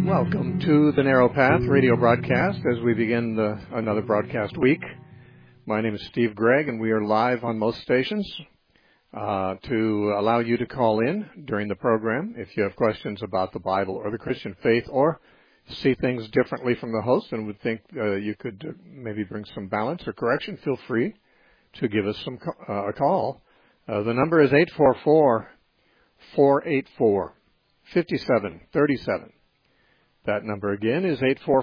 Welcome to the Narrow Path radio broadcast as we begin another broadcast week. My name is Steve Gregg, and we are live on most stations to allow you to call in during the program if you have questions about the Bible or the Christian faith, or see things differently from the host and would think you could maybe bring some balance or correction. Feel free to give us a call. The number is 844-484-5737. That number again is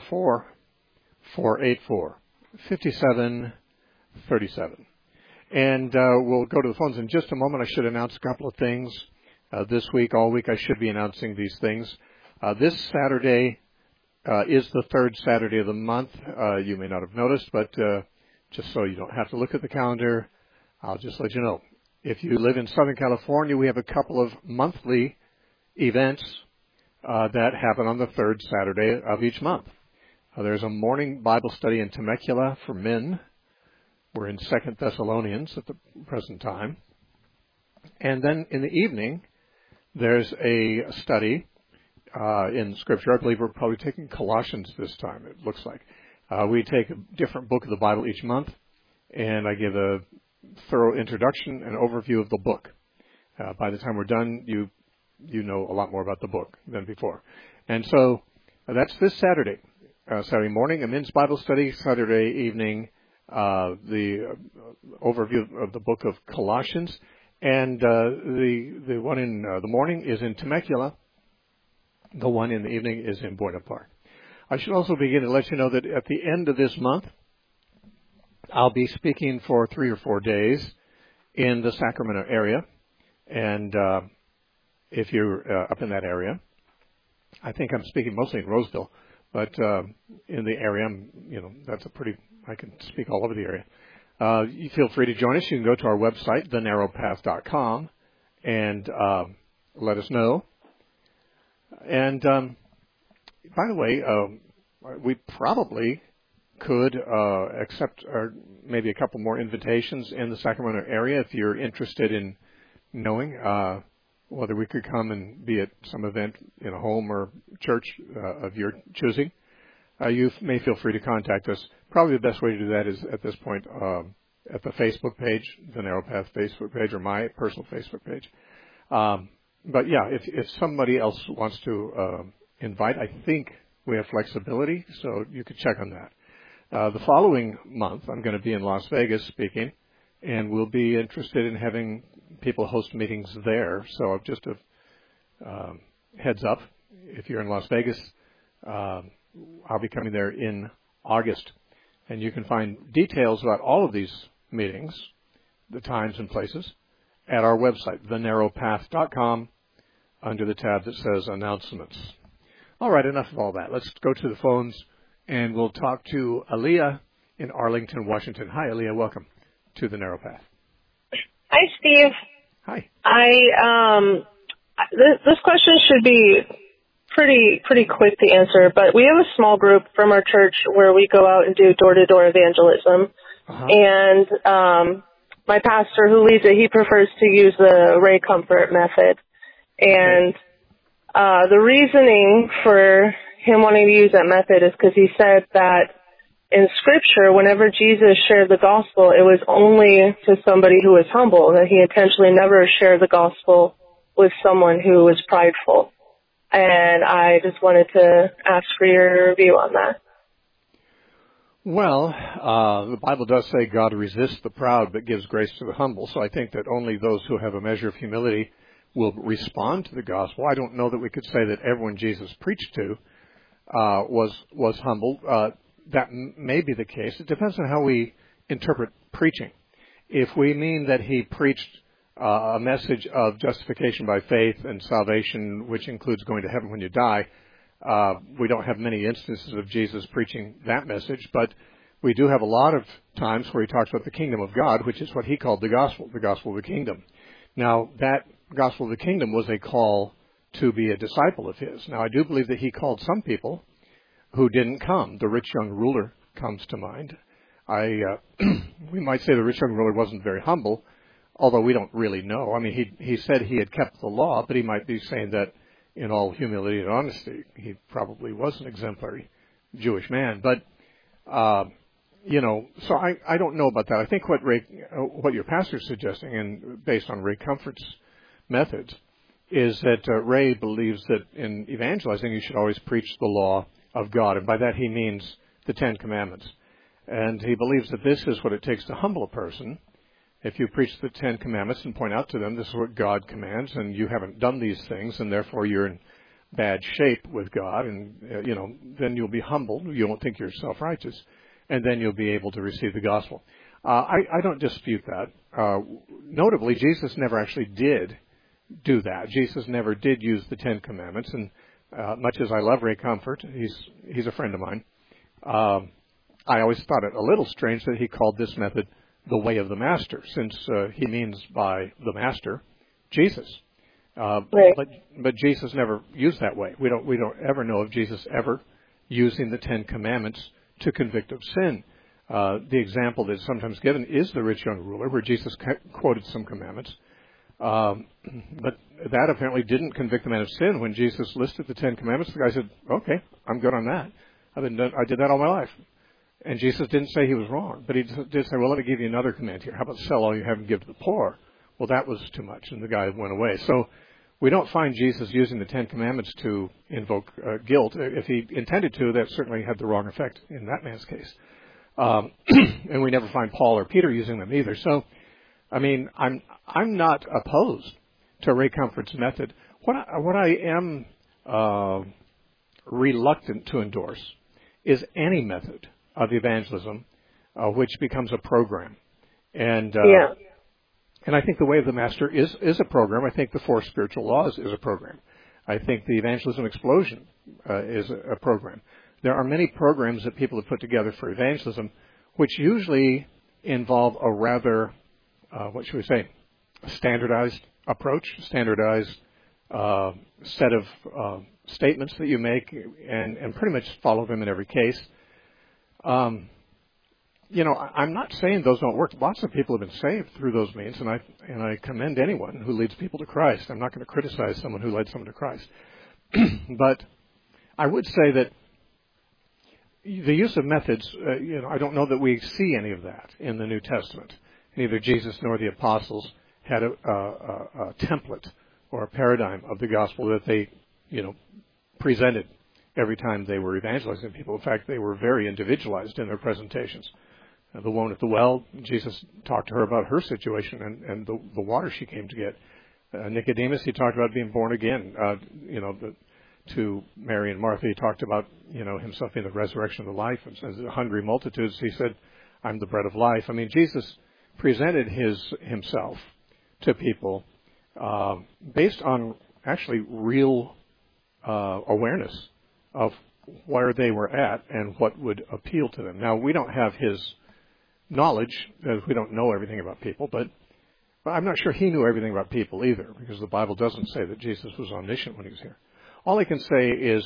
844-484-5737. And we'll go to the phones in just a moment. I should announce a couple of things this week. All week I should be announcing these things. This Saturday is the third Saturday of the month. You may not have noticed, but just so you don't have to look at the calendar, I'll just let you know. If you live in Southern California, we have a couple of monthly events that happen on the third Saturday of each month. There's a morning Bible study in Temecula for men. We're in 2 Thessalonians at the present time. And then in the evening, there's a study in Scripture. I believe we're probably taking Colossians this time, it looks like. We take a different book of the Bible each month, and I give a thorough introduction and overview of the book. By the time we're done, you know a lot more about the book than before. And so that's this Saturday. Saturday morning, a men's Bible study. Saturday evening, the overview of the book of Colossians. And the one in the morning is in Temecula. The one in the evening is in Buena Park. I should also begin to let you know that at the end of this month, I'll be speaking for 3 or 4 days in the Sacramento area. And if you're up in that area, I think I'm speaking mostly in Roseville, but in the area, I can speak all over the area. You feel free to join us. You can go to our website, thenarrowpath.com, and let us know. And by the way, we probably could accept maybe a couple more invitations in the Sacramento area if you're interested in knowing whether we could come and be at some event in a home or church of your choosing. You may feel free to contact us. Probably the best way to do that is at this point at the Facebook page, the Narrow Path Facebook page, or my personal Facebook page. But yeah, if somebody else wants to invite, I think we have flexibility, so you could check on that. The following month, I'm going to be in Las Vegas speaking, and we'll be interested in having people host meetings there. So just a heads up, if you're in Las Vegas, I'll be coming there in August. And you can find details about all of these meetings, the times and places, at our website, thenarrowpath.com, under the tab that says Announcements. All right, enough of all that. Let's go to the phones, and we'll talk to Aaliyah in Arlington, Washington. Hi, Aaliyah. Welcome to the Narrow Path. Hi, Steve. Hi. This question should be pretty quick to answer, but we have a small group from our church where we go out and do door-to-door evangelism. Uh-huh. And my pastor who leads it, he prefers to use the Ray Comfort method. And the reasoning for him wanting to use that method is because he said that in Scripture, whenever Jesus shared the gospel, it was only to somebody who was humble, that he intentionally never shared the gospel with someone who was prideful. And I just wanted to ask for your view on that. Well, the Bible does say God resists the proud but gives grace to the humble. So I think that only those who have a measure of humility will respond to the gospel. I don't know that we could say that everyone Jesus preached to was humble. That may be the case. It depends on how we interpret preaching. If we mean that he preached a message of justification by faith and salvation, which includes going to heaven when you die, we don't have many instances of Jesus preaching that message, but we do have a lot of times where he talks about the kingdom of God, which is what he called the gospel of the kingdom. Now, that gospel of the kingdom was a call to be a disciple of his. Now, I do believe that he called some people who didn't come. The rich young ruler comes to mind. We might say the rich young ruler wasn't very humble, although we don't really know. I mean, he said he had kept the law, but he might be saying that in all humility and honesty, he probably was an exemplary Jewish man. But, so I don't know about that. I think what your pastor's suggesting, and based on Ray Comfort's methods, is that Ray believes that in evangelizing you should always preach the law of God, and by that he means the Ten Commandments. And he believes that this is what it takes to humble a person. If you preach the Ten Commandments and point out to them this is what God commands, and you haven't done these things, and therefore you're in bad shape with God, and then you'll be humbled. You won't think you're self-righteous, and then you'll be able to receive the gospel. I don't dispute that. Notably, Jesus never actually did do that. Jesus never did use the Ten Commandments, and much as I love Ray Comfort, he's a friend of mine. I always thought it a little strange that he called this method the way of the master, since he means by the master Jesus. Right. But Jesus never used that way. We don't ever know of Jesus ever using the Ten Commandments to convict of sin. The example that's sometimes given is the rich young ruler, where Jesus quoted some commandments. But that apparently didn't convict the man of sin. When Jesus listed the Ten Commandments, the guy said, "Okay, I'm good on that. I did that all my life." And Jesus didn't say he was wrong, but he did say, "Well, let me give you another command here. How about sell all you have and give to the poor?" Well, that was too much, and the guy went away. So we don't find Jesus using the Ten Commandments to invoke guilt. If he intended to, that certainly had the wrong effect in that man's case. And we never find Paul or Peter using them either. So, I mean, I'm not opposed to Ray Comfort's method. What I am reluctant to endorse is any method of evangelism which becomes a program. And I think the way of the master is a program. I think the Four Spiritual Laws is a program. I think the Evangelism Explosion is a program. There are many programs that people have put together for evangelism, which usually involve a rather, standardized approach, standardized set of statements that you make, and pretty much follow them in every case. I'm not saying those don't work. Lots of people have been saved through those means, and I commend anyone who leads people to Christ. I'm not going to criticize someone who led someone to Christ. But I would say that the use of methods, I don't know that we see any of that in the New Testament. Neither Jesus nor the apostles had a template or a paradigm of the gospel that they, presented every time they were evangelizing people. In fact, they were very individualized in their presentations. The woman at the well, Jesus talked to her about her situation and the water she came to get. Nicodemus, he talked about being born again. To Mary and Martha, he talked about, himself being the resurrection of the life. And the hungry multitudes, he said, "I'm the bread of life." I mean, Jesus presented himself to people based on actually real awareness of where they were at and what would appeal to them. Now, we don't have his knowledge, we don't know everything about people, but I'm not sure he knew everything about people either, because the Bible doesn't say that Jesus was omniscient when he was here. All I can say is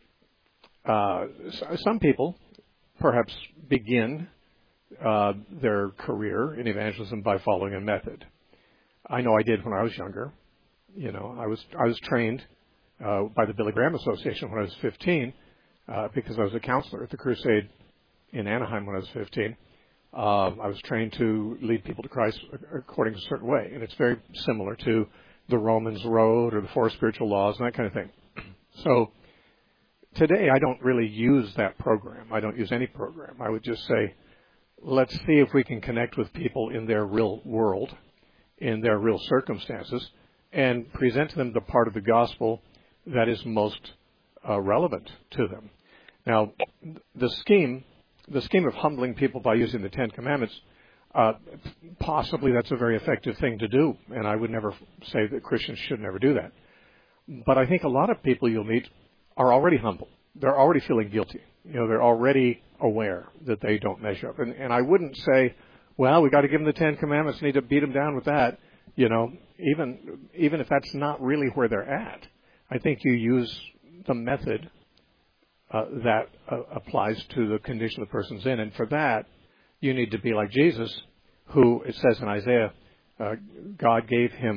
some people perhaps begin their career in evangelism by following a method. I know I did when I was younger. I was trained by the Billy Graham Association when I was 15 because I was a counselor at the Crusade in Anaheim when I was 15. I was trained to lead people to Christ according to a certain way, and it's very similar to the Romans Road or the Four Spiritual Laws and that kind of thing. So today I don't really use that program. I don't use any program. I would just say, let's see if we can connect with people in their real world, in their real circumstances, and present to them the part of the gospel that is most relevant to them. Now, the scheme of humbling people by using the Ten Commandments, possibly that's a very effective thing to do, and I would never say that Christians should never do that. But I think a lot of people you'll meet are already humble. They're already feeling guilty. They're already aware that they don't measure up. And I wouldn't say, well, we got to give them the Ten Commandments, need to beat them down with that. Even if that's not really where they're at. I think you use the method that applies to the condition the person's in. And for that, you need to be like Jesus, who, it says in Isaiah, God gave him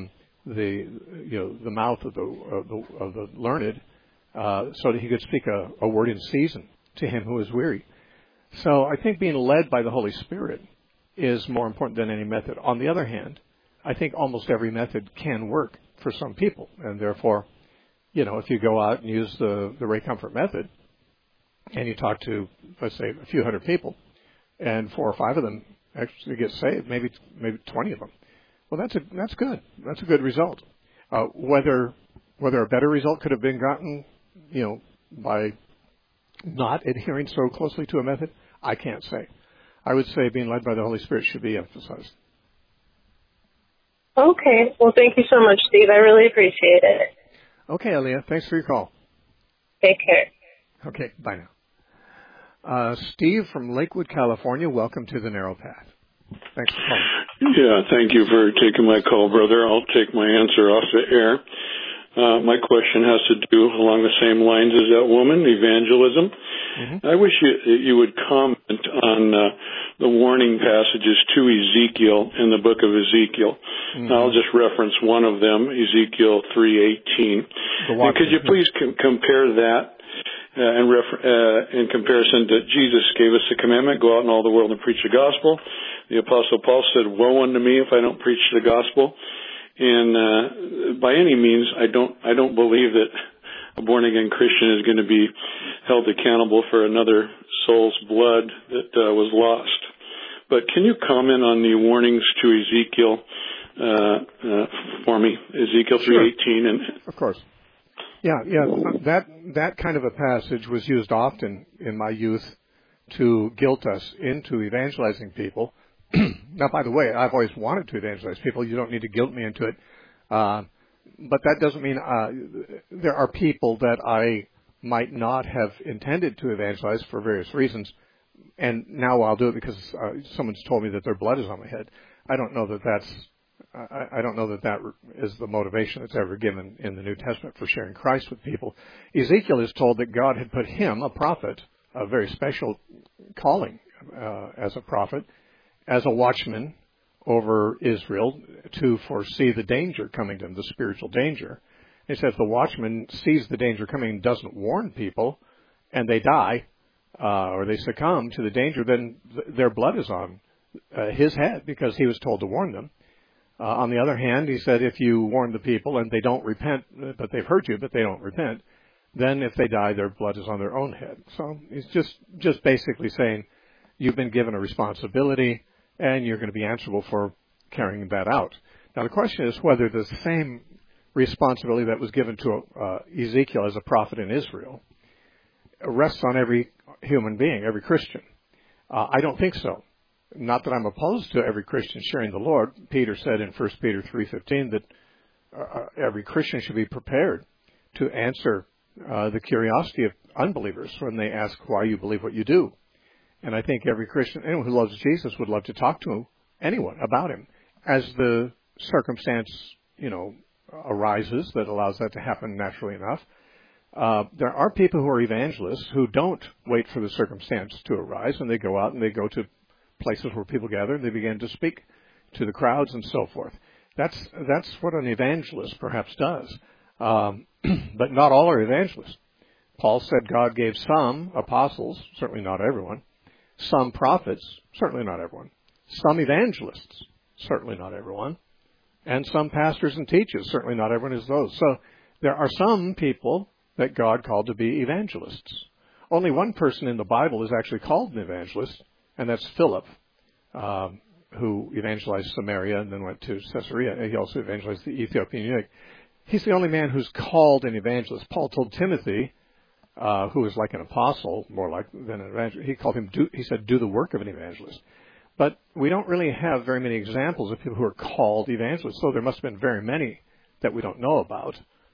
the mouth of the learned, so that he could speak a word in season to him who is weary. So I think being led by the Holy Spirit is more important than any method. On the other hand, I think almost every method can work for some people, and therefore, if you go out and use the Ray Comfort method, and you talk to, let's say, a few hundred people, and 4 or 5 of them actually get saved, maybe 20 of them. Well, that's good. That's a good result. Whether a better result could have been gotten, by not adhering so closely to a method, I can't say. I would say being led by the Holy Spirit should be emphasized. Okay. Well, thank you so much, Steve. I really appreciate it. Okay, Aaliyah. Thanks for your call. Take care. Okay. Bye now. Steve from Lakewood, California. Welcome to the Narrow Path. Thanks for calling. Yeah, thank you for taking my call, brother. I'll take my answer off the air. My question has to do along the same lines as that woman, evangelism. Mm-hmm. I wish you would comment on the warning passages to Ezekiel in the book of Ezekiel. Mm-hmm. I'll just reference one of them, Ezekiel 3:18. Could you please compare that in comparison to Jesus gave us the commandment, go out in all the world and preach the gospel. The Apostle Paul said, woe unto me if I don't preach the gospel. And by any means, I don't believe that a born-again Christian is going to be held accountable for another soul's blood that was lost. But can you comment on the warnings to Ezekiel for me? Ezekiel 3:18. Sure. Of course. Yeah. That kind of a passage was used often in my youth to guilt us into evangelizing people. Now, by the way, I've always wanted to evangelize people. You don't need to guilt me into it. But that doesn't mean there are people that I might not have intended to evangelize for various reasons, and now I'll do it because someone's told me that their blood is on my head. I don't know that is the motivation that's ever given in the New Testament for sharing Christ with people. Ezekiel is told that God had put him, a prophet, a very special calling as a prophet, as a watchman over Israel to foresee the danger coming to him, the spiritual danger. He says the watchman sees the danger coming and doesn't warn people, and they die or they succumb to the danger, then their blood is on his head because he was told to warn them. On the other hand, he said if you warn the people and they don't repent, but they've heard you, but they don't repent, then if they die, their blood is on their own head. So he's just basically saying you've been given a responsibility and you're going to be answerable for carrying that out. Now the question is whether the same responsibility that was given to Ezekiel as a prophet in Israel rests on every human being, every Christian. I don't think so. Not that I'm opposed to every Christian sharing the Lord. Peter said in 1 Peter 3:15 that every Christian should be prepared to answer the curiosity of unbelievers when they ask why you believe what you do. And I think every Christian, anyone who loves Jesus, would love to talk to anyone about him as the circumstance, arises that allows that to happen naturally enough. There are people who are evangelists who don't wait for the circumstance to arise, and they go out and they go to places where people gather and they begin to speak to the crowds and so forth. That's what an evangelist perhaps does. But not all are evangelists. Paul said God gave some apostles, certainly not everyone, some prophets, certainly not everyone, some evangelists, certainly not everyone, and some pastors and teachers, certainly not everyone is those. So there are some people that God called to be evangelists. Only one person in the Bible is actually called an evangelist, and that's Philip, who evangelized Samaria and then went to Caesarea. He also evangelized the Ethiopian eunuch. He's the only man who's called an evangelist. Paul told Timothy, who is like an apostle, more like than an evangelist, he said, do the work of an evangelist. But we don't really have very many examples of people who are called evangelists, so there must have been very many that we don't know about.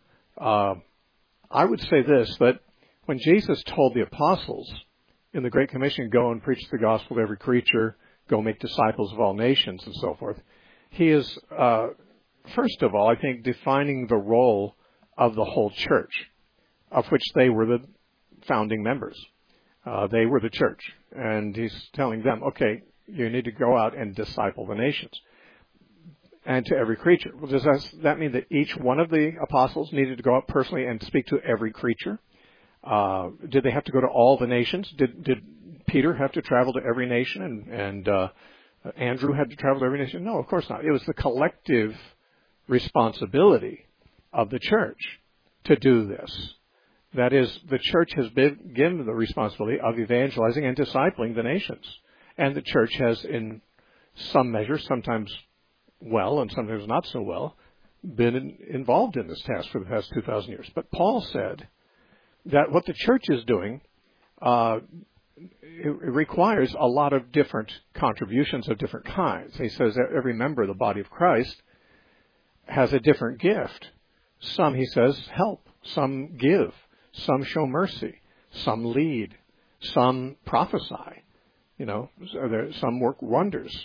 I would say this, that when Jesus told the apostles in the Great Commission, go and preach the gospel to every creature, go make disciples of all nations and so forth, he is, first of all, I think, defining the role of the whole church, of which they were the founding members. They were the church. And he's telling them, okay, you need to go out and disciple the nations. and to every creature. Well, does that mean that each one of the apostles needed to go out personally and speak to every creature? Did they have to go to all the nations? Did Peter have to travel to every nation and Andrew had to travel to every nation? No, of course not. It was the collective responsibility of the church to do this. That is, the church has been given the responsibility of evangelizing and discipling the nations. And the church has, in some measure, sometimes well and sometimes not so well, been involved in this task for the past 2,000 years. But Paul said that what the church is doing it requires a lot of different contributions of different kinds. He says that every member of the body of Christ has a different gift. Some, he says, help. Some give. Some show mercy. Some lead. Some prophesy. Some work wonders.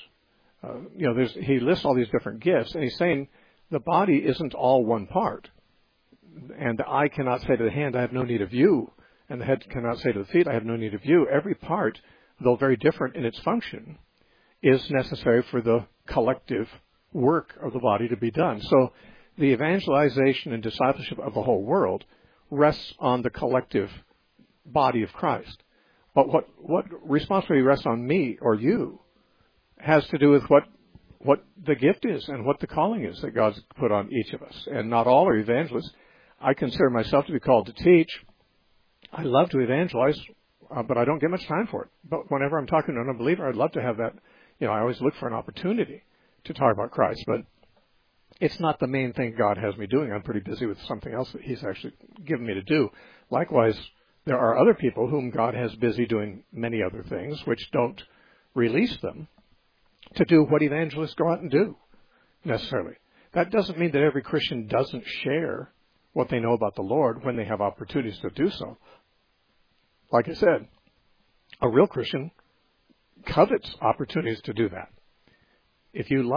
He lists all these different gifts, and he's saying the body isn't all one part. And the eye cannot say to the hand, I have no need of you. And the head cannot say to the feet, I have no need of you. Every part, though very different in its function, is necessary for the collective work of the body to be done. So the evangelization and discipleship of the whole world rests on the collective body of Christ. But what responsibility rests on me or you has to do with what the gift is and what the calling is that God's put on each of us. And not all are evangelists. I consider myself to be called to teach. I love to evangelize, but I don't get much time for it. But whenever I'm talking to an unbeliever, I'd love to have that. I always look for an opportunity to talk about Christ, but it's not the main thing God has me doing. I'm pretty busy with something else that He's actually given me to do. Likewise, there are other people whom God has busy doing many other things, which don't release them to do what evangelists go out and do, necessarily. That doesn't mean that every Christian doesn't share what they know about the Lord when they have opportunities to do so. Like I said, a real Christian covets opportunities to do that. If you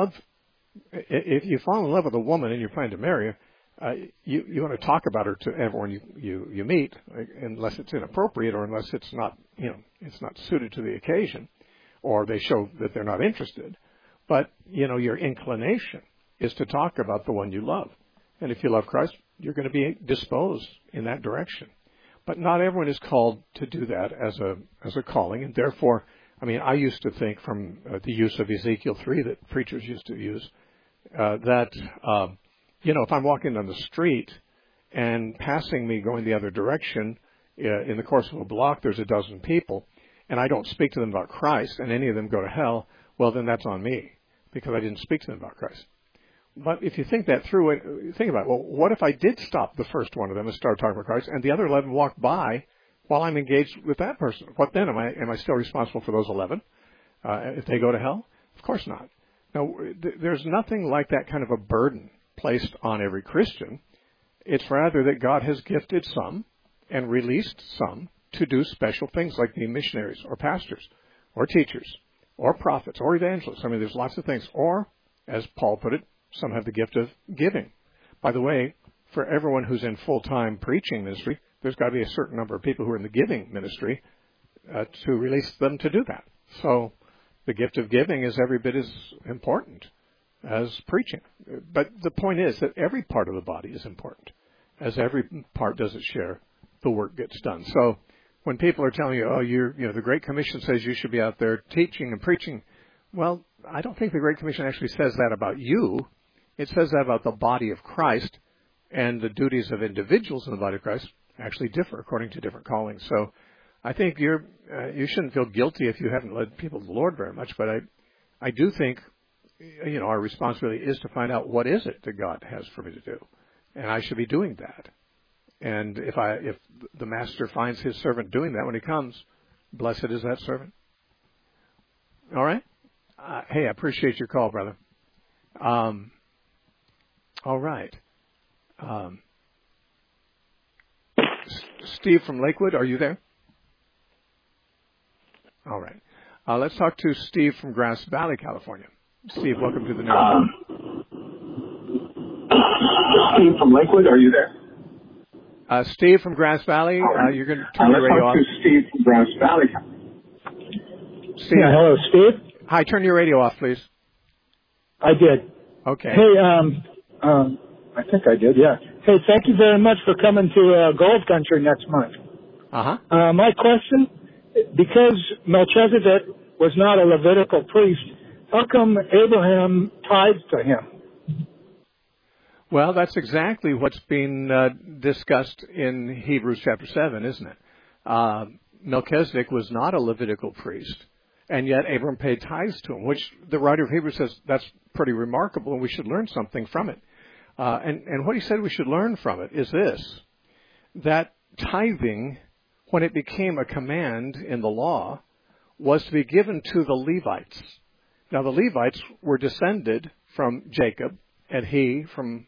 fall in love with a woman and you're planning to marry her, you want to talk about her to everyone you meet, unless it's inappropriate or unless it's not suited to the occasion, or they show that they're not interested. But your inclination is to talk about the one you love, and if you love Christ, you're going to be disposed in that direction. But not everyone is called to do that as a calling, and therefore, I used to think from the use of Ezekiel 3 that preachers used to use, that if I'm walking on the street and passing me going the other direction, in the course of a block there's a dozen people, and I don't speak to them about Christ, and any of them go to hell, well, then that's on me, because I didn't speak to them about Christ. But if you think that through, think about it. Well, what if I did stop the first one of them and start talking about Christ, and the other 11 walked by while I'm engaged with that person? What then? Am I still responsible for those 11? If they go to hell? Of course not. Now, there's nothing like that kind of a burden placed on every Christian. It's rather that God has gifted some and released some to do special things like be missionaries or pastors or teachers or prophets or evangelists. There's lots of things. Or, as Paul put it, some have the gift of giving. By the way, for everyone who's in full-time preaching ministry, there's got to be a certain number of people who are in the giving ministry to release them to do that. So the gift of giving is every bit as important as preaching. But the point is that every part of the body is important. As every part doesn't share, the work gets done. So when people are telling you, the Great Commission says you should be out there teaching and preaching, well, I don't think the Great Commission actually says that about you. It says that about the body of Christ, and the duties of individuals in the body of Christ actually differ according to different callings. So I think you shouldn't feel guilty if you haven't led people to the Lord very much, but I do think our responsibility is to find out what is it that God has for me to do, and I should be doing that. And if the master finds his servant doing that when he comes, blessed is that servant. All right. Hey, I appreciate your call, brother. All right. Steve from Lakewood, are you there? All right. Let's talk to Steve from Grass Valley, California. Steve, welcome to the news. Steve from Lakewood, are you there? Steve from Grass Valley, you're going to turn your radio off. Let's talk to Steve from Grass Valley. Steve. Yeah, hello, Steve. Hi, turn your radio off, please. I did. Okay. Hey, I think I did, yeah. Hey, thank you very much for coming to Gold Country next month. Uh-huh. My question, because Melchizedek was not a Levitical priest, how come Abraham tithed to him? Well, that's exactly what's being discussed in Hebrews chapter 7, isn't it? Melchizedek was not a Levitical priest, and yet Abraham paid tithes to him, which the writer of Hebrews says that's pretty remarkable, and we should learn something from it. And what he said we should learn from it is this, that tithing, when it became a command in the law, was to be given to the Levites. Now, the Levites were descended from Jacob, and he from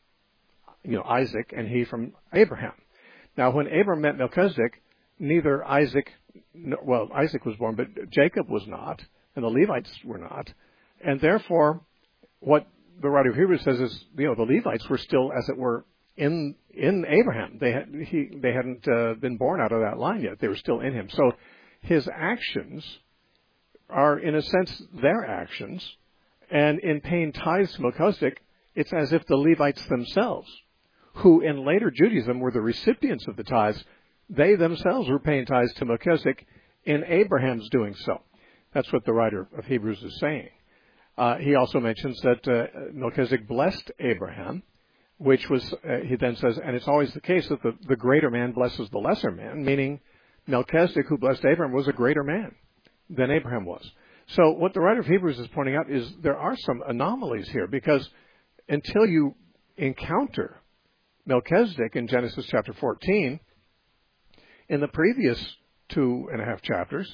Isaac, and he from Abraham. Now, when Abraham met Melchizedek, neither Isaac was born, but Jacob was not, and the Levites were not. And therefore, what the writer of Hebrews says is, the Levites were still, as it were, in Abraham. They hadn't been born out of that line yet. They were still in him. So his actions are, in a sense, their actions. And in paying tithes to Melchizedek, it's as if the Levites themselves, who in later Judaism were the recipients of the tithes, they themselves were paying tithes to Melchizedek in Abraham's doing so. That's what the writer of Hebrews is saying. He also mentions that Melchizedek blessed Abraham, which was, he then says, and it's always the case that the greater man blesses the lesser man, meaning Melchizedek, who blessed Abraham, was a greater man than Abraham was. So what the writer of Hebrews is pointing out is there are some anomalies here, because until you encounter Melchizedek in Genesis chapter 14, in the previous 2.5 chapters,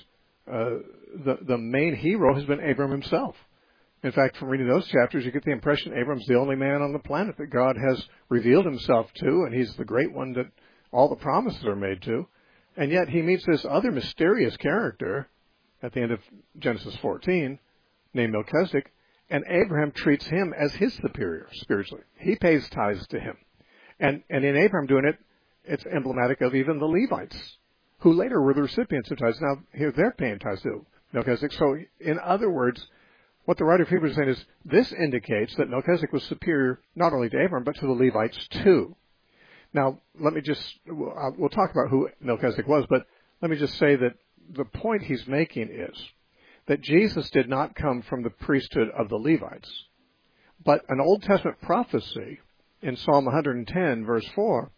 the main hero has been Abram himself. In fact, from reading those chapters, you get the impression Abram's the only man on the planet that God has revealed himself to, and he's the great one that all the promises are made to. And yet he meets this other mysterious character at the end of Genesis 14, named Melchizedek, and Abraham treats him as his superior spiritually. He pays tithes to him. And in Abraham doing it, it's emblematic of even the Levites, who later were the recipients of tithes. Now, here they're paying tithes to Melchizedek. So, in other words, what the writer of Hebrews is saying is this indicates that Melchizedek was superior not only to Abraham, but to the Levites too. Now, let me just, we'll talk about who Melchizedek was, but let me just say that the point he's making is that Jesus did not come from the priesthood of the Levites, but an Old Testament prophecy in Psalm 110, verse 4,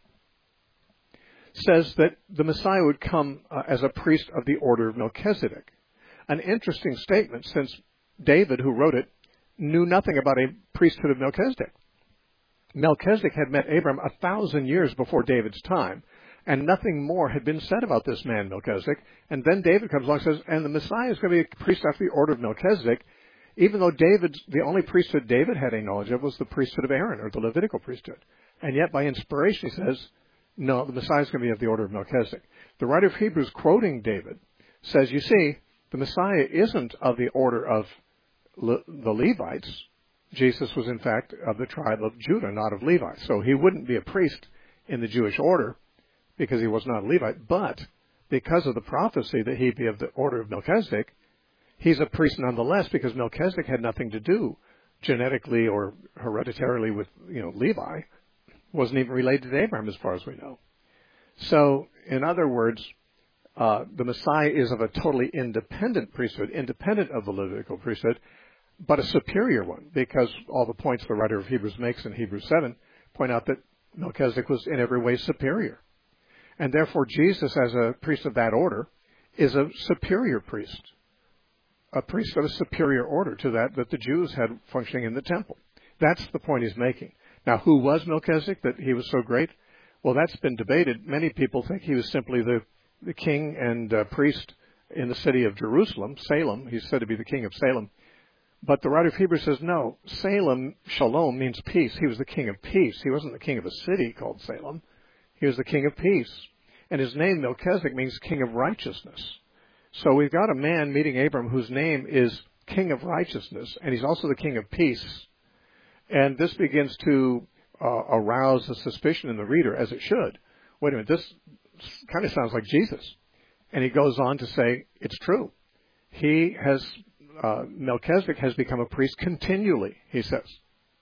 says that the Messiah would come as a priest of the order of Melchizedek. An interesting statement, since David, who wrote it, knew nothing about a priesthood of Melchizedek. Melchizedek had met Abram 1,000 years before David's time, and nothing more had been said about this man, Melchizedek. And then David comes along and says, and the Messiah is going to be a priest after the order of Melchizedek, even though the only priesthood David had any knowledge of was the priesthood of Aaron, or the Levitical priesthood. And yet, by inspiration, he says, no, the Messiah is going to be of the order of Melchizedek. The writer of Hebrews, quoting David, says, you see, the Messiah isn't of the order of the Levites. Jesus was, in fact, of the tribe of Judah, not of Levi. So he wouldn't be a priest in the Jewish order because he was not a Levite. But because of the prophecy that he'd be of the order of Melchizedek, he's a priest nonetheless, because Melchizedek had nothing to do genetically or hereditarily with, Levi. Wasn't even related to Abraham as far as we know. So, in other words, the Messiah is of a totally independent priesthood, independent of the Levitical priesthood, but a superior one, because all the points the writer of Hebrews makes in Hebrews 7 point out that Melchizedek was in every way superior. And therefore, Jesus, as a priest of that order, is a superior priest, a priest of a superior order to that the Jews had functioning in the temple. That's the point he's making. Now, who was Melchizedek, that he was so great? Well, that's been debated. Many people think he was simply the king and priest in the city of Jerusalem, Salem. He's said to be the king of Salem. But the writer of Hebrews says, no, Salem, Shalom, means peace. He was the king of peace. He wasn't the king of a city called Salem. He was the king of peace. And his name, Melchizedek, means king of righteousness. So we've got a man meeting Abram whose name is king of righteousness, and he's also the king of peace. And this begins to arouse a suspicion in the reader, as it should. Wait a minute, this kind of sounds like Jesus. And he goes on to say, it's true. Melchizedek has become a priest continually, he says.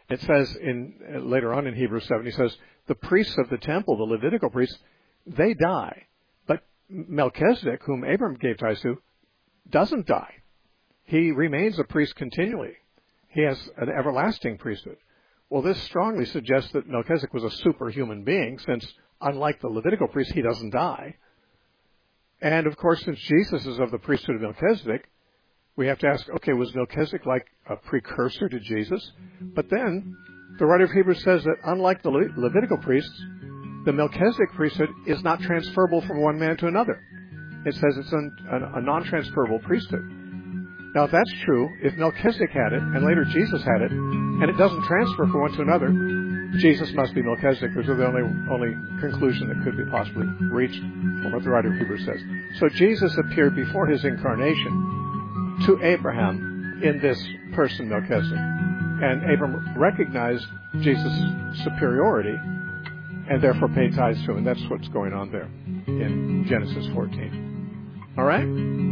It says later on in Hebrews 7, he says, the priests of the temple, the Levitical priests, they die. But Melchizedek, whom Abram gave tithes to, doesn't die. He remains a priest continually. He has an everlasting priesthood. Well, this strongly suggests that Melchizedek was a superhuman being, since, unlike the Levitical priest, he doesn't die. And, of course, since Jesus is of the priesthood of Melchizedek, we have to ask, okay, was Melchizedek like a precursor to Jesus? But then, the writer of Hebrews says that unlike the Levitical priests, the Melchizedek priesthood is not transferable from one man to another. It says it's a non-transferable priesthood. Now, if that's true, if Melchizedek had it, and later Jesus had it, and it doesn't transfer from one to another, Jesus must be Melchizedek, which is the only conclusion that could be possibly reached from what the writer of Hebrews says. So Jesus appeared before his incarnation to Abraham in this person, Melchizedek. And Abram recognized Jesus' superiority and therefore paid tithes to him. And that's what's going on there in Genesis 14. All right?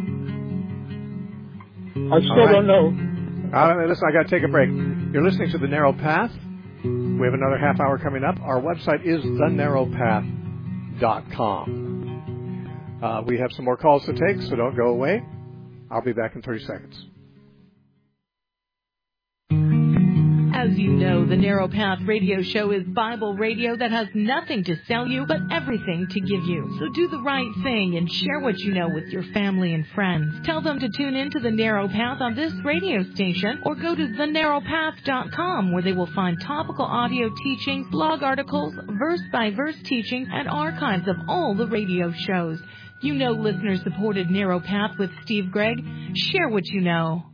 I still don't know. Listen, I got to take a break. You're listening to The Narrow Path. We have another half hour coming up. Our website is thenarrowpath.com. We have some more calls to take, so don't go away. I'll be back in 30 seconds. As you know, the Narrow Path radio show is Bible radio that has nothing to sell you, but everything to give you. So do the right thing and share what you know with your family and friends. Tell them to tune in to the Narrow Path on this radio station, or go to thenarrowpath.com, where they will find topical audio teachings, blog articles, verse-by-verse teachings, and archives of all the radio shows. You know listener-supported Narrow Path with Steve Gregg. Share what you know.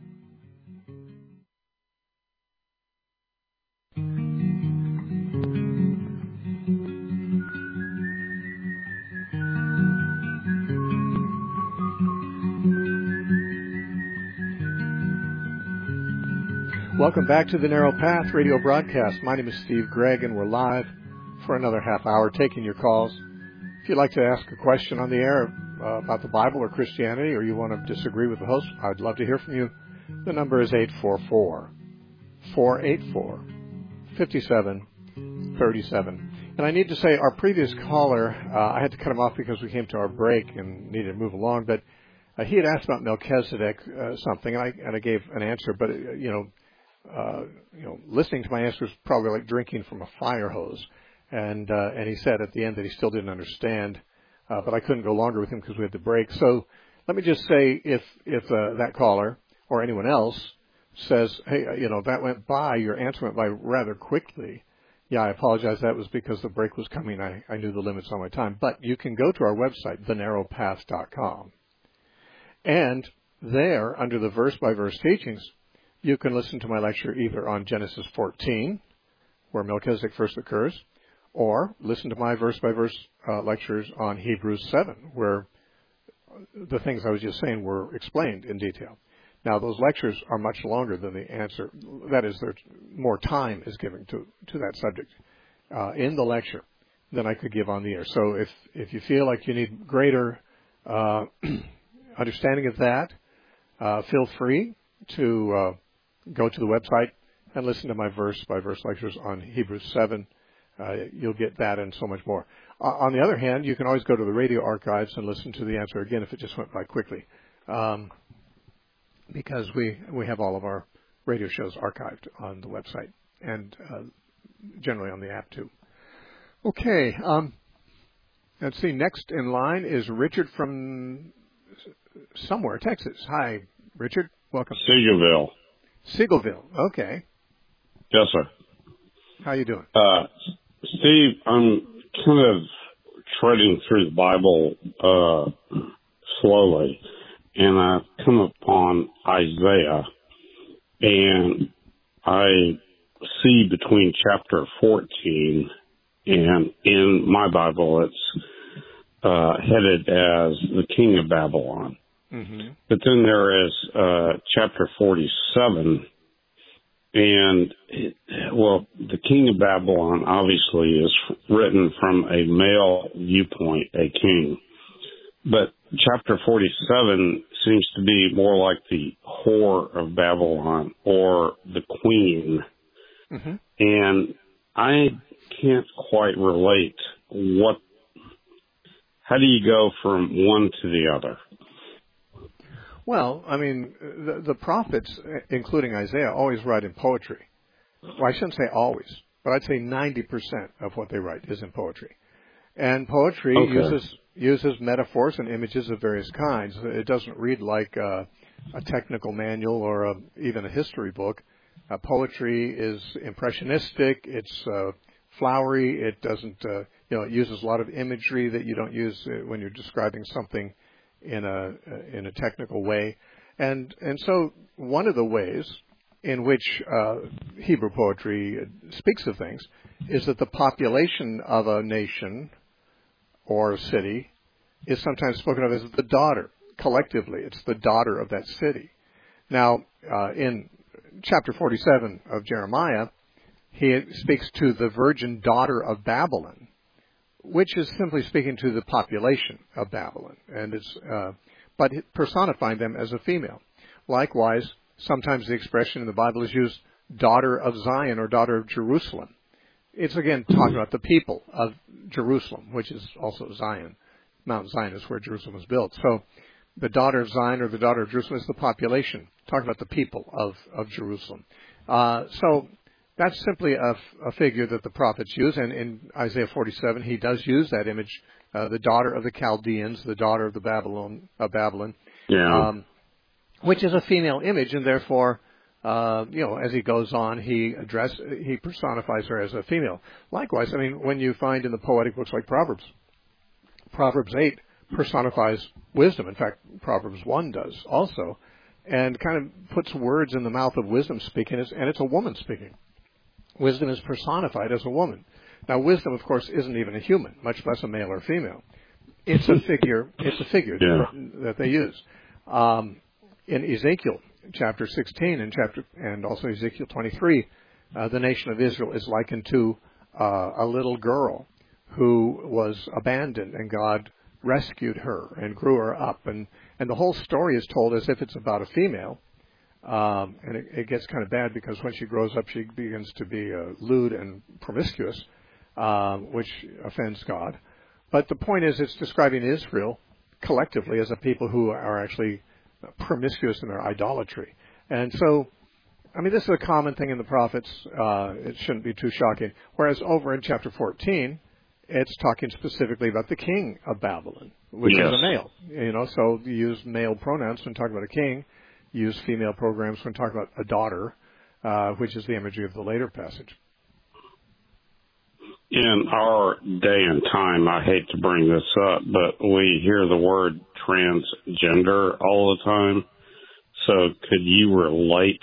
Welcome back to the Narrow Path radio broadcast. My name is Steve Gregg, and we're live for another half hour taking your calls. If you'd like to ask a question on the air about the Bible or Christianity, or you want to disagree with the host, I'd love to hear from you. The number is 844-484-5737. And I need to say, our previous caller, I had to cut him off because we came to our break and needed to move along, but he had asked about Melchizedek something, and I gave an answer, but listening to my answer is probably like drinking from a fire hose. And he said at the end that he still didn't understand, but I couldn't go longer with him because we had to break. So let me just say, if that caller or anyone else says, hey, that went by, your answer went by rather quickly, yeah, I apologize. That was because the break was coming. I knew the limits on my time. But you can go to our website, thenarrowpath.com. And there, under the verse-by-verse teachings, you can listen to my lecture either on Genesis 14, where Melchizedek first occurs, or listen to my verse-by-verse lectures on Hebrews 7, where the things I was just saying were explained in detail. Now, those lectures are much longer than the answer. That is, more time is given to that subject in the lecture than I could give on the air. So if you feel like you need greater understanding of that, feel free to go to the website and listen to my verse-by-verse lectures on Hebrews 7. You'll get that and so much more. On the other hand, you can always go to the radio archives and listen to the answer again if it just went by quickly, because we have all of our radio shows archived on the website and generally on the app too. Okay, let's see. Next in line is Richard from somewhere, Texas. Hi, Richard. Welcome. Seagoville. Okay. Yes, sir. How you doing? Steve, I'm kind of treading through the Bible slowly, and I've come upon Isaiah, and I see between chapter 14 and in my Bible it's headed as the king of Babylon. Mm-hmm. But then there is chapter 47, and the king of Babylon obviously is written from a male viewpoint, a king. But chapter 47 seems to be more like the whore of Babylon or the queen. Mm-hmm. And I can't quite relate how do you go from one to the other? Well, I mean, the prophets, including Isaiah, always write in poetry. Well, I shouldn't say always, but I'd say 90% of what they write is in poetry. And poetry uses metaphors and images of various kinds. It doesn't read like a technical manual or even a history book. Poetry is impressionistic. It's flowery. It doesn't, it uses a lot of imagery that you don't use when you're describing something in a technical way. And so one of the ways in which Hebrew poetry speaks of things is that the population of a nation or a city is sometimes spoken of as the daughter. Collectively, it's the daughter of that city. Now, in chapter 47 of Jeremiah, he speaks to the virgin daughter of Babylon, which is simply speaking to the population of Babylon, and but personifying them as a female. Likewise, sometimes the expression in the Bible is used, daughter of Zion or daughter of Jerusalem. It's again talking about the people of Jerusalem, which is also Zion. Mount Zion is where Jerusalem was built. So the daughter of Zion or the daughter of Jerusalem is the population, talking about the people of Jerusalem. So that's simply a figure that the prophets use, and in Isaiah 47 he does use that image, the daughter of the Chaldeans, the daughter of Babylon, which is a female image, and therefore, as he goes on, he personifies her as a female. Likewise, I mean, when you find in the poetic books like Proverbs 8 personifies wisdom. In fact, Proverbs 1 does also, and kind of puts words in the mouth of wisdom speaking, and it's a woman speaking. Wisdom is personified as a woman. Now, wisdom, of course, isn't even a human, much less a male or female. It's a figure. It's a figure that they use. In Ezekiel chapter 16 and also Ezekiel 23, the nation of Israel is likened to a little girl who was abandoned, and God rescued her and grew her up, and the whole story is told as if it's about a female. And it gets kind of bad because when she grows up, she begins to be lewd and promiscuous, which offends God. But the point is, it's describing Israel collectively as a people who are actually promiscuous in their idolatry. And so, I mean, this is a common thing in the prophets. It shouldn't be too shocking. Whereas over in chapter 14, it's talking specifically about the king of Babylon, which is a male. So you use male pronouns when talking about a king. Use female programs when talking about a daughter, which is the imagery of the later passage. In our day and time, I hate to bring this up, but we hear the word transgender all the time. So could you relate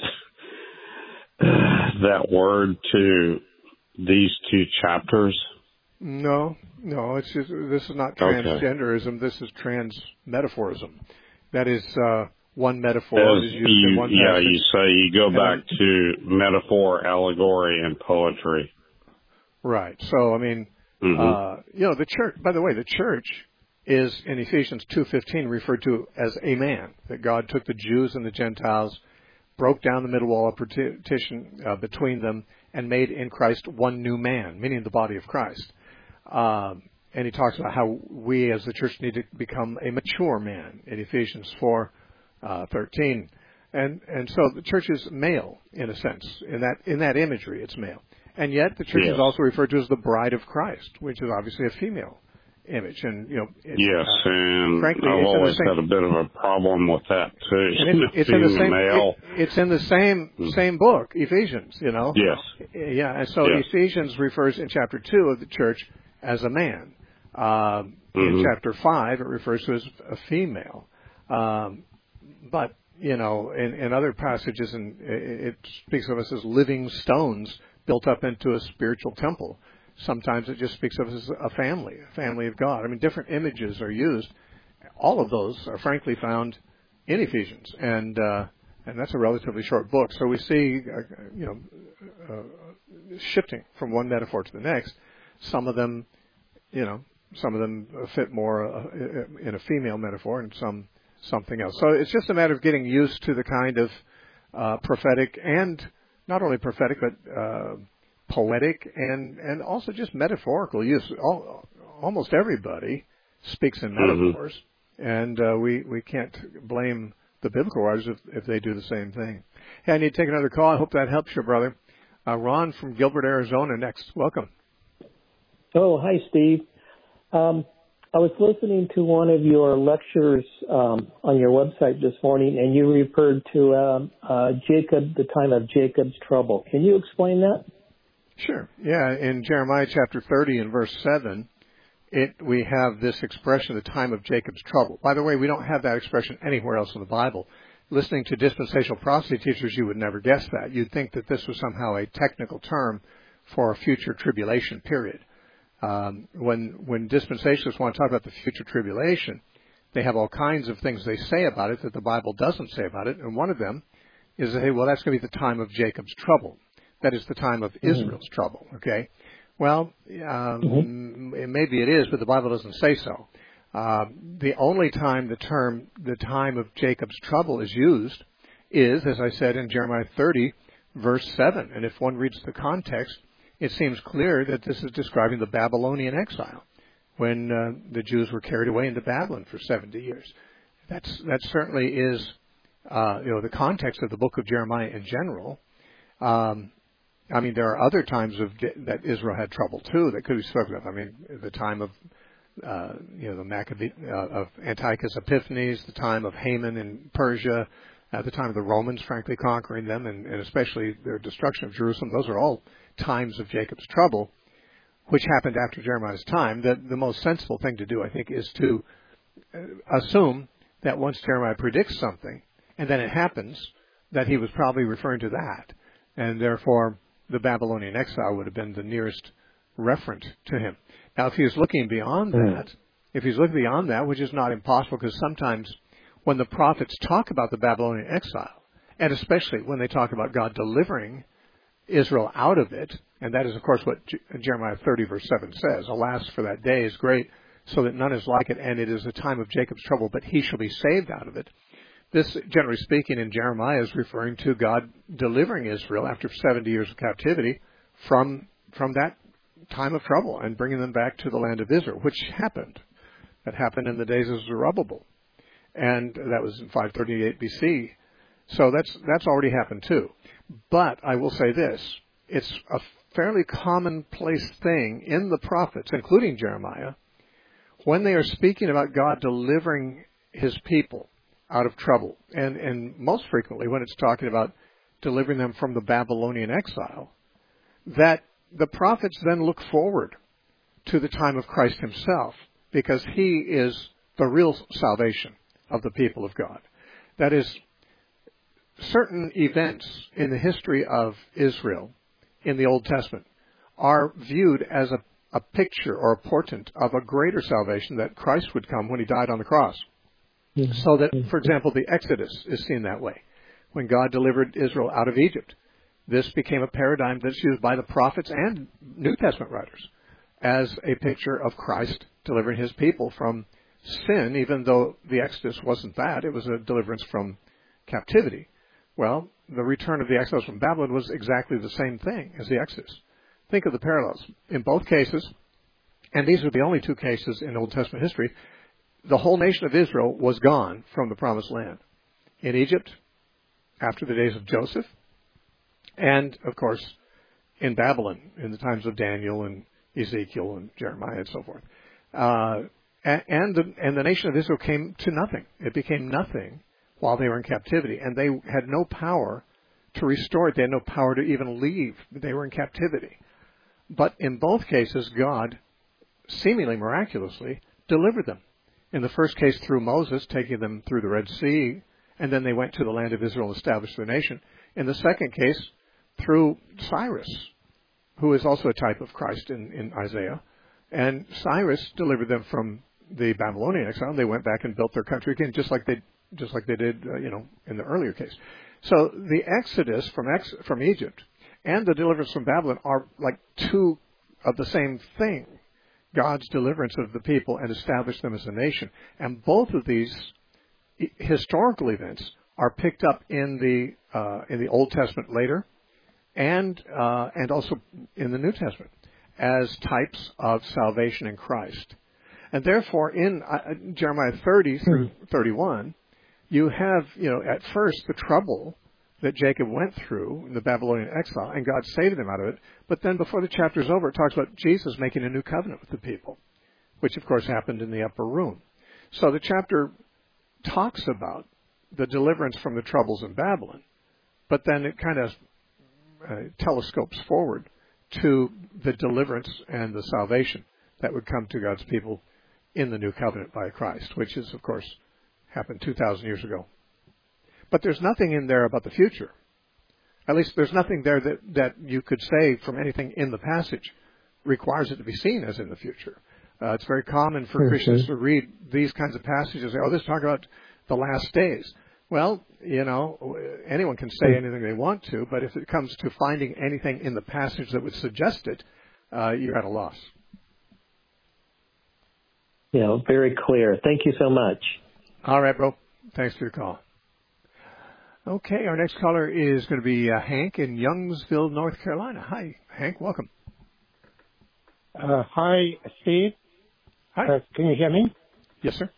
that word to these two chapters? No, it's just, this is not transgenderism. Okay. This is transmetaphorism. That is, one metaphor is used in one passage. Yeah, you say you go back to metaphor, allegory, and poetry. Right. So, I mean, the church, by the way, the church is in Ephesians 2:15 referred to as a man, that God took the Jews and the Gentiles, broke down the middle wall of partition between them, and made in Christ one new man, meaning the body of Christ. And he talks about how we as the church need to become a mature man in Ephesians 4:13. And so the church is male in a sense. In that imagery, it's male. And yet the church is also referred to as the bride of Christ, which is obviously a female image. And and frankly, I've always had a bit of a problem with that too. And it's in the same. It's in the same book, Ephesians. Yes. Yeah, and so Ephesians refers in chapter 2 of the church as a man. In chapter 5, it refers to as a female. But in other passages, it speaks of us as living stones built up into a spiritual temple. Sometimes it just speaks of us as a family of God. I mean, different images are used. All of those are frankly found in Ephesians, and that's a relatively short book. So we see, shifting from one metaphor to the next. Some of them fit more in a female metaphor, and something else. So it's just a matter of getting used to the kind of prophetic and not only prophetic but poetic and also just metaphorical use. Almost everybody speaks in metaphors, and we can't blame the biblical writers if they do the same thing. Hey, I need to take another call. I hope that helps you, brother. Ron from Gilbert, Arizona, next. Welcome. Oh, hi, Steve. I was listening to one of your lectures on your website this morning, and you referred to Jacob, the time of Jacob's trouble. Can you explain that? Sure. Yeah, in Jeremiah chapter 30 and verse 7, we have this expression, the time of Jacob's trouble. By the way, we don't have that expression anywhere else in the Bible. Listening to dispensational prophecy teachers, you would never guess that. You'd think that this was somehow a technical term for a future tribulation period. When dispensationalists want to talk about the future tribulation, they have all kinds of things they say about it that the Bible doesn't say about it, and one of them is they say, well, that's going to be the time of Jacob's trouble. That is the time of Israel's trouble, okay? Well, maybe it is, but the Bible doesn't say so. The only time the time of Jacob's trouble is used is, as I said, in Jeremiah 30, verse 7. And if one reads the context, it seems clear that this is describing the Babylonian exile, when the Jews were carried away into Babylon for 70 years. That certainly is, the context of the book of Jeremiah in general. I mean, there are other times that Israel had trouble too that could be spoken of. I mean, the time of of Antiochus Epiphanes, the time of Haman in Persia, the time of the Romans, frankly, conquering them, and especially their destruction of Jerusalem. Those are all times of Jacob's trouble, which happened after Jeremiah's time. The most sensible thing to do, I think, is to assume that once Jeremiah predicts something, and then it happens, that he was probably referring to that, and therefore the Babylonian exile would have been the nearest referent to him. Now, if he was looking beyond that, which is not impossible, because sometimes when the prophets talk about the Babylonian exile, and especially when they talk about God delivering Israel out of it, and that is, of course, what Jeremiah 30, verse 7 says, alas, for that day is great, so that none is like it, and it is a time of Jacob's trouble, but he shall be saved out of it. This, generally speaking, in Jeremiah is referring to God delivering Israel after 70 years of captivity from that time of trouble and bringing them back to the land of Israel, which happened. That happened in the days of Zerubbabel, and that was in 538 BC. So that's already happened too. But I will say this, it's a fairly commonplace thing in the prophets, including Jeremiah, when they are speaking about God delivering his people out of trouble, and most frequently when it's talking about delivering them from the Babylonian exile, that the prophets then look forward to the time of Christ himself, because he is the real salvation of the people of God. That is, certain events in the history of Israel in the Old Testament are viewed as a picture or a portent of a greater salvation, that Christ would come when he died on the cross. So that, for example, the Exodus is seen that way. When God delivered Israel out of Egypt, this became a paradigm that's used by the prophets and New Testament writers as a picture of Christ delivering his people from sin, even though the Exodus wasn't that. It was a deliverance from captivity. Well, the return of the exiles from Babylon was exactly the same thing as the Exodus. Think of the parallels. In both cases, and these are the only two cases in Old Testament history, the whole nation of Israel was gone from the Promised Land. In Egypt, after the days of Joseph, and, of course, in Babylon, in the times of Daniel and Ezekiel and Jeremiah and so forth. And the nation of Israel came to nothing. It became nothing while they were in captivity, and they had no power to restore it. They had no power to even leave. They were in captivity. But in both cases, God, seemingly miraculously, delivered them. In the first case, through Moses, taking them through the Red Sea, and then they went to the land of Israel and established their nation. In the second case, through Cyrus, who is also a type of Christ in Isaiah. And Cyrus delivered them from the Babylonian exile. They went back and built their country again, just like they did, in the earlier case. So the Exodus from Egypt and the deliverance from Babylon are like two of the same thing. God's deliverance of the people and establish them as a nation. And both of these historical events are picked up in the Old Testament later, and also in the New Testament as types of salvation in Christ. And therefore, in Jeremiah 30 through 31, you have, at first the trouble that Jacob went through in the Babylonian exile, and God saved him out of it. But then before the chapter's over, it talks about Jesus making a new covenant with the people, which, of course, happened in the upper room. So the chapter talks about the deliverance from the troubles in Babylon, but then it kind of telescopes forward to the deliverance and the salvation that would come to God's people in the new covenant by Christ, which is, of course, happened 2,000 years ago. But there's nothing in there about the future. At least there's nothing there that you could say from anything in the passage requires it to be seen as in the future. It's very common for Christians to read these kinds of passages and say, this is talking about the last days. Well, anyone can say anything they want to, but if it comes to finding anything in the passage that would suggest it, you're at a loss. Yeah, very clear. Thank you so much. All right, bro. Thanks for your call. Okay, our next caller is going to be Hank in Youngsville, North Carolina. Hi, Hank. Welcome. Hi, Steve. Hi. Can you hear me? Yes, sir.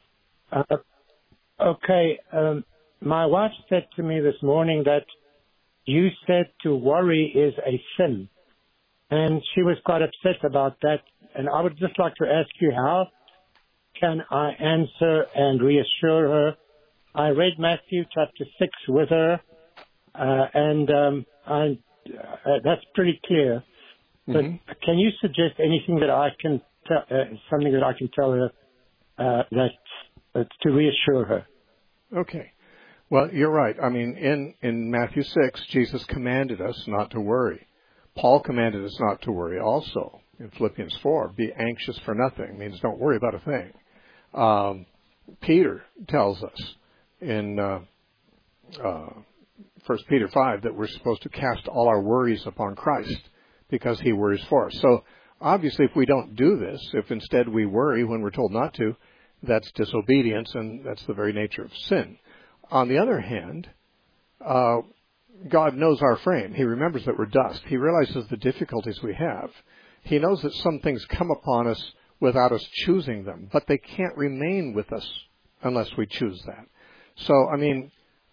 Okay. My wife said to me this morning that you said to worry is a sin. And she was quite upset about that. And I would just like to ask you, how can I answer and reassure her? I read Matthew chapter 6 with her, and that's pretty clear. But can you suggest anything that I can something that I can tell her that's to reassure her? Okay. Well, you're right. I mean, in Matthew 6, Jesus commanded us not to worry. Paul commanded us not to worry also in Philippians 4. Be anxious for nothing. It means don't worry about a thing. Peter tells us in 1 Peter 5 that we're supposed to cast all our worries upon Christ because he worries for us. So obviously if we don't do this, if instead we worry when we're told not to, that's disobedience, and that's the very nature of sin. On the other hand, God knows our frame. He remembers that we're dust. He realizes the difficulties we have. He knows that some things come upon us without us choosing them, but they can't remain with us unless we choose that. So, I mean,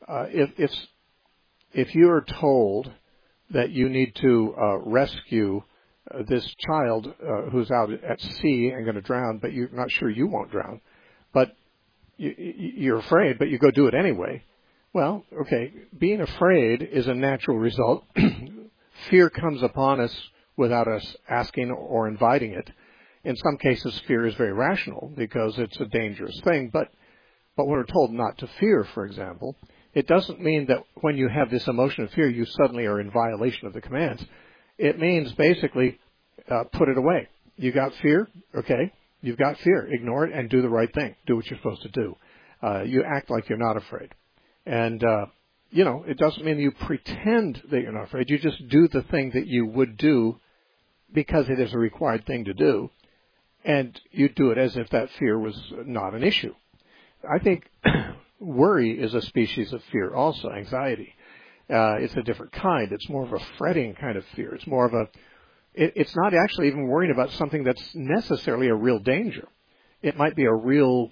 if you're told that you need to rescue this child who's out at sea and going to drown, but you're not sure you won't drown, but you're afraid, but you go do it anyway, well, okay, being afraid is a natural result. Fear comes upon us without us asking or inviting it. In some cases, fear is very rational because it's a dangerous thing, but when we're told not to fear, for example, it doesn't mean that when you have this emotion of fear, you suddenly are in violation of the commands. It means basically put it away. You got fear? Okay, you've got fear. Ignore it and do the right thing. Do what you're supposed to do. You act like you're not afraid. And, it doesn't mean you pretend that you're not afraid. You just do the thing that you would do because it is a required thing to do. And you do it as if that fear was not an issue. I think worry is a species of fear also, anxiety. It's a different kind. It's more of a fretting kind of fear. It's more of it's not actually even worrying about something that's necessarily a real danger. It might be a real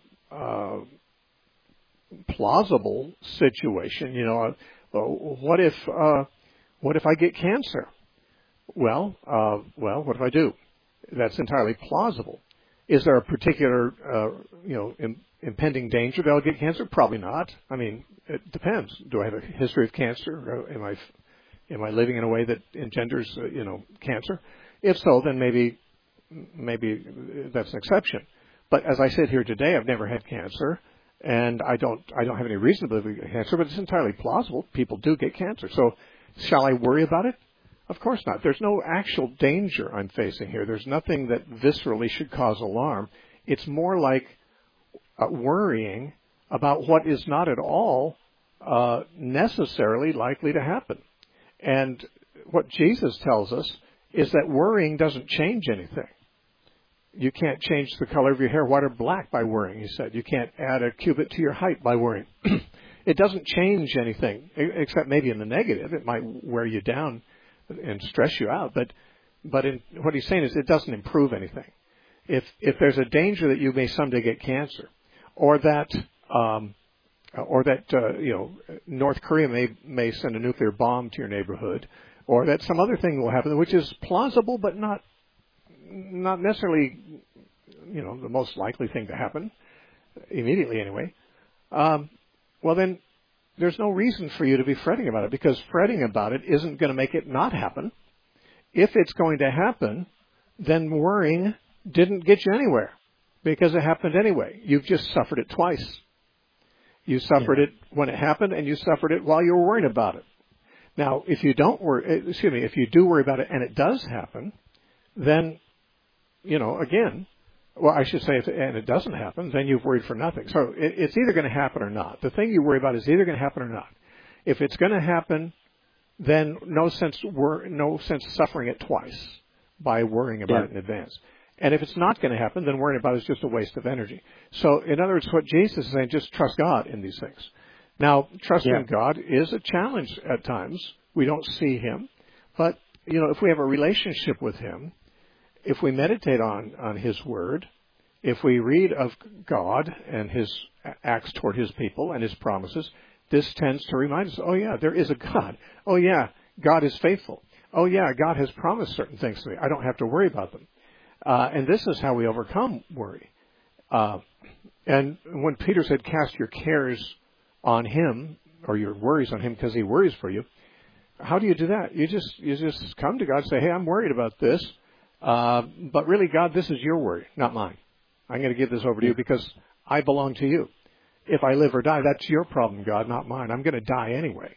plausible situation. What if I get cancer? Well, what if I do? That's entirely plausible. Is there a particular, impending danger that I'll get cancer? Probably not. I mean, it depends. Do I have a history of cancer? Am I living in a way that engenders, cancer? If so, then maybe that's an exception. But as I sit here today, I've never had cancer, and I don't have any reason to believe I get cancer. But it's entirely plausible. People do get cancer. So, shall I worry about it? Of course not. There's no actual danger I'm facing here. There's nothing that viscerally should cause alarm. It's more like worrying about what is not at all necessarily likely to happen. And what Jesus tells us is that worrying doesn't change anything. You can't change the color of your hair white or black by worrying, he said. You can't add a cubit to your height by worrying. It doesn't change anything, except maybe in the negative. It might wear you down and stress you out. But what he's saying is it doesn't improve anything. If there's a danger that you may someday get cancer, or that North Korea may send a nuclear bomb to your neighborhood, or that some other thing will happen, which is plausible but not necessarily the most likely thing to happen immediately anyway. Well, then there's no reason for you to be fretting about it, because fretting about it isn't going to make it not happen. If it's going to happen, then worrying didn't get you anywhere, because it happened anyway. You've just suffered it twice. You suffered it when it happened, and you suffered it while you were worrying about it. Now, if you if you do worry about it and it does happen, then, again, well, I should say, and it doesn't happen, then you've worried for nothing. So it's either going to happen or not. The thing you worry about is either going to happen or not. If it's going to happen, then no sense suffering it twice by worrying about it in advance. And if it's not going to happen, then worrying about it is just a waste of energy. So, in other words, what Jesus is saying, just trust God in these things. Now, trusting God is a challenge at times. We don't see Him. But, if we have a relationship with Him, if we meditate on His Word, if we read of God and His acts toward His people and His promises, this tends to remind us, oh yeah, there is a God. Oh yeah, God is faithful. Oh yeah, God has promised certain things to me. I don't have to worry about them. And this is how we overcome worry. And when Peter said, cast your cares on Him, or your worries on Him because He worries for you, how do you do that? You just come to God and say, hey, I'm worried about this. But really, God, this is your worry, not mine. I'm going to give this over to you because I belong to you. If I live or die, that's your problem, God, not mine. I'm going to die anyway.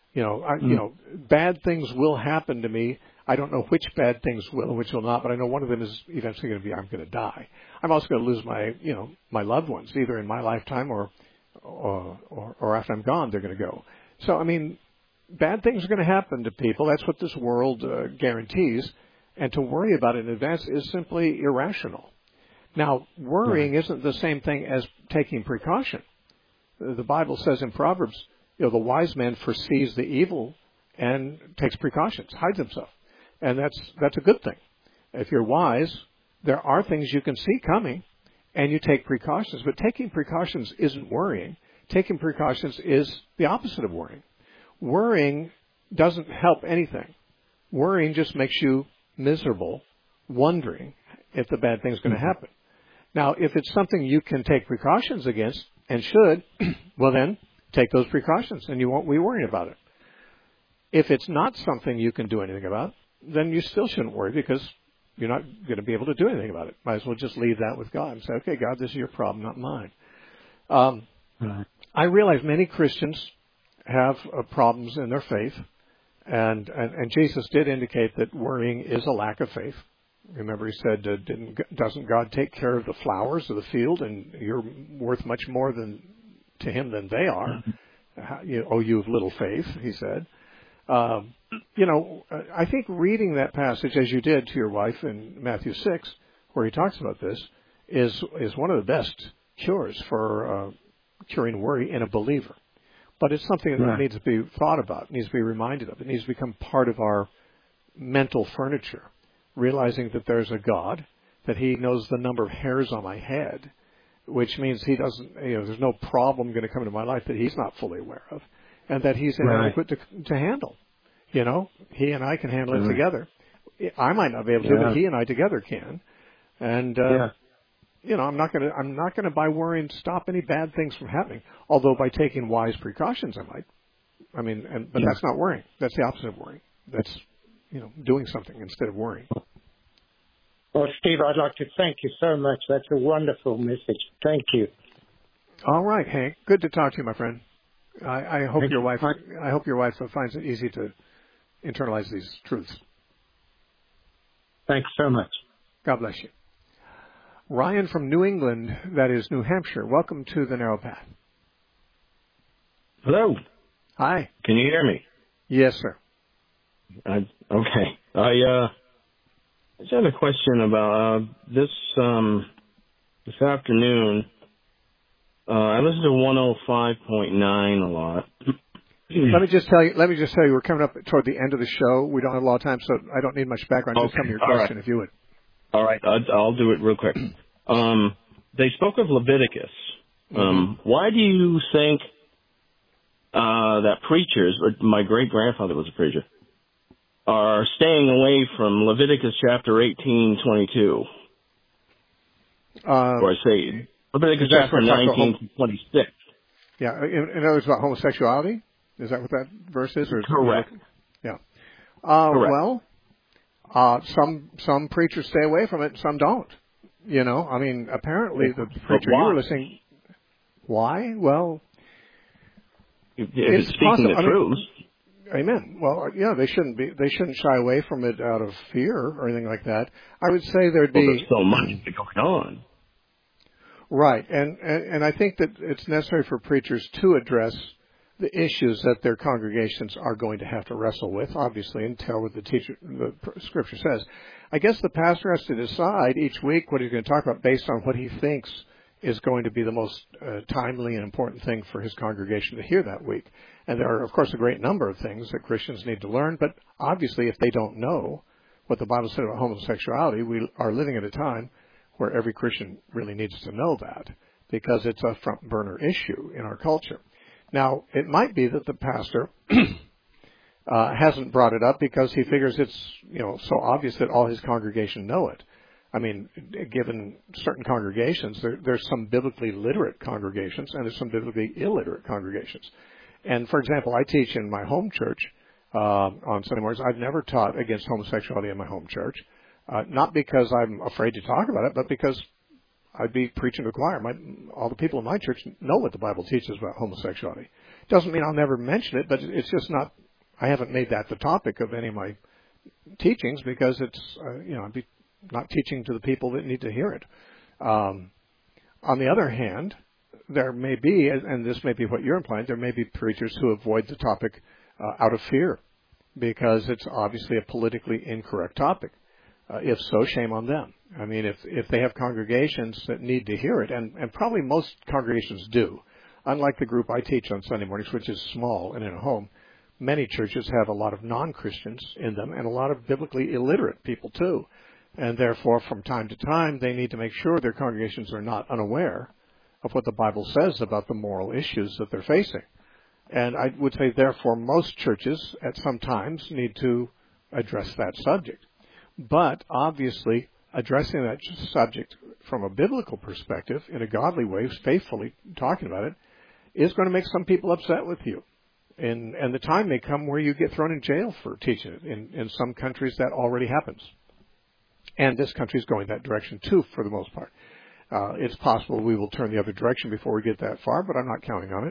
Bad things will happen to me. I don't know which bad things will and which will not, but I know one of them is eventually going to be I'm going to die. I'm also going to lose my loved ones, either in my lifetime or after I'm gone, they're going to go. So, bad things are going to happen to people. That's what this world guarantees. And to worry about it in advance is simply irrational. Now, worrying isn't the same thing as taking precaution. The Bible says in Proverbs, the wise man foresees the evil and takes precautions, hides himself. And that's a good thing. If you're wise, there are things you can see coming, and you take precautions. But taking precautions isn't worrying. Taking precautions is the opposite of worrying. Worrying doesn't help anything. Worrying just makes you miserable, wondering if the bad thing's going to happen. Now, if it's something you can take precautions against, and should, well then, take those precautions, and you won't be worrying about it. If it's not something you can do anything about, then you still shouldn't worry, because you're not going to be able to do anything about it. Might as well just leave that with God and say, okay, God, this is your problem, not mine. I realize many Christians have problems in their faith, and Jesus did indicate that worrying is a lack of faith. Remember, He said, doesn't God take care of the flowers of the field, and you're worth much more to Him than they are? You have little faith, He said. I think reading that passage, as you did to your wife in Matthew 6, where He talks about this, is one of the best cures for curing worry in a believer. But it's something that needs to be thought about, needs to be reminded of. It needs to become part of our mental furniture, realizing that there's a God, that He knows the number of hairs on my head, which means He doesn't, there's no problem going to come into my life that He's not fully aware of, and that He's inadequate to handle. He and I can handle it together. I might not be able to, but He and I together can. And I'm not going to by worrying stop any bad things from happening. Although by taking wise precautions, I might. But that's not worrying. That's the opposite of worrying. That's doing something instead of worrying. Well, Steve, I'd like to thank you so much. That's a wonderful message. Thank you. All right, Hank. Good to talk to you, my friend. I hope your wife finds it easy to internalize these truths. Thanks so much. God bless you. Ryan from New England, that is New Hampshire. Welcome to the Narrow Path. Hello. Hi. Can you hear me? Yes, sir. Okay. I just had a question about this afternoon. I listen to 105.9 a lot, Let me just tell you, we're coming up toward the end of the show. We don't have a lot of time, so I don't need much background. Just tell me your question, if you would. All right, I'll do it real quick. They spoke of Leviticus. Why do you think that preachers, or my great-grandfather was a preacher, are staying away from Leviticus chapter 18:22? Or I say Leviticus chapter 19:26. Yeah, in other words, about homosexuality? Is that what that verse is? Or is correct. Yeah. Correct. Well, some preachers stay away from it, some don't. You know, I mean, apparently the preacher you were listening. Why? Well, if it's speaking the truth. Amen. Well, yeah, they shouldn't shy away from it out of fear or anything like that. I would say there'd be there's so much going on. Right, and I think that it's necessary for preachers to address the issues that their congregations are going to have to wrestle with, obviously, and tell what the Scripture says. I guess the pastor has to decide each week what he's going to talk about based on what he thinks is going to be the most timely and important thing for his congregation to hear that week. And there are, of course, a great number of things that Christians need to learn, but obviously if they don't know what the Bible said about homosexuality, we are living at a time where every Christian really needs to know that, because it's a front burner issue in our culture. Now, it might be that the pastor hasn't brought it up because he figures it's, so obvious that all his congregation know it. I mean, given certain congregations, there's some biblically literate congregations and there's some biblically illiterate congregations. And for example, I teach in my home church on Sunday mornings. I've never taught against homosexuality in my home church. Not because I'm afraid to talk about it, but because I'd be preaching to the choir. All the people in my church know what the Bible teaches about homosexuality. Doesn't mean I'll never mention it, but it's just not, I haven't made that the topic of any of my teachings because it's, I'd be not teaching to the people that need to hear it. On the other hand, there may be, and this may be what you're implying, there may be preachers who avoid the topic out of fear because it's obviously a politically incorrect topic. If so, shame on them. I mean, if they have congregations that need to hear it, and probably most congregations do, unlike the group I teach on Sunday mornings, which is small and in a home, many churches have a lot of non-Christians in them and a lot of biblically illiterate people too. And therefore, from time to time, they need to make sure their congregations are not unaware of what the Bible says about the moral issues that they're facing. And I would say, therefore, most churches at some times need to address that subject. But obviously, addressing that subject from a biblical perspective, in a godly way, faithfully talking about it, is going to make some people upset with you. And the time may come where you get thrown in jail for teaching it. In some countries, that already happens. And this country is going that direction, too, for the most part. It's possible we will turn the other direction before we get that far, but I'm not counting on it.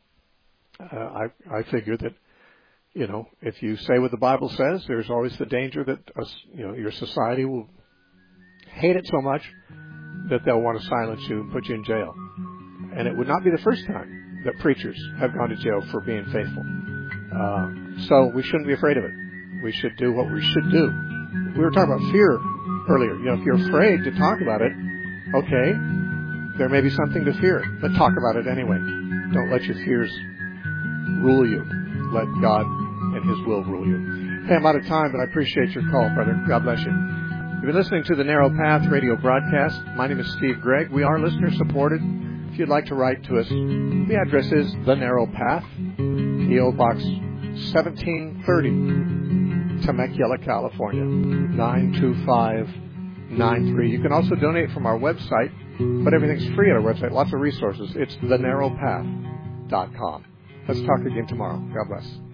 I figure that, if you say what the Bible says, there's always the danger that, your society will hate it so much that they'll want to silence you and put you in jail. And it would not be the first time that preachers have gone to jail for being faithful. So we shouldn't be afraid of it. We should do what we should do. We were talking about fear earlier. If you're afraid to talk about it, okay, there may be something to fear, but talk about it anyway. Don't let your fears rule you. Let God and His will rule you. Hey, I'm out of time, but I appreciate your call, brother. God bless you. You've been listening to the Narrow Path radio broadcast. My name is Steve Gregg. We are listener-supported. If you'd like to write to us, the address is The Narrow Path, P.O. Box 1730, Temecula, California, 92593. You can also donate from our website, but everything's free at our website. Lots of resources. It's thenarrowpath.com. Let's talk again tomorrow. God bless.